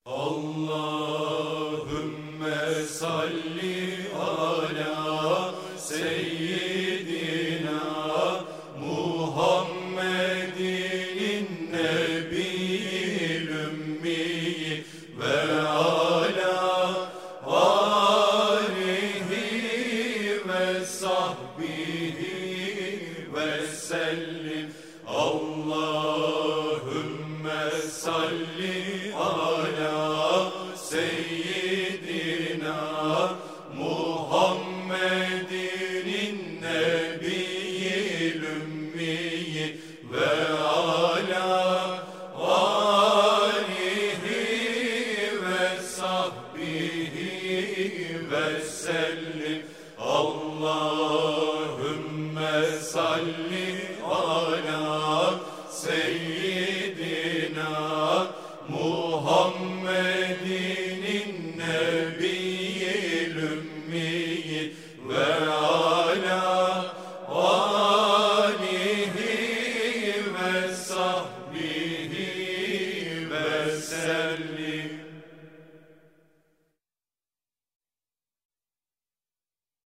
Allahümme salli ala seyyidina Muhammedin nebiyyil ümmi ve ala alihi ve sahbihi ve sellim. Allahümme salli ala seyyidina Muhammedin nebiyyil ümmi ve ala alihi ve sahbihi ve sellim. Allahümme salli ala seyyidina Muhammedin nebiyyil ümmi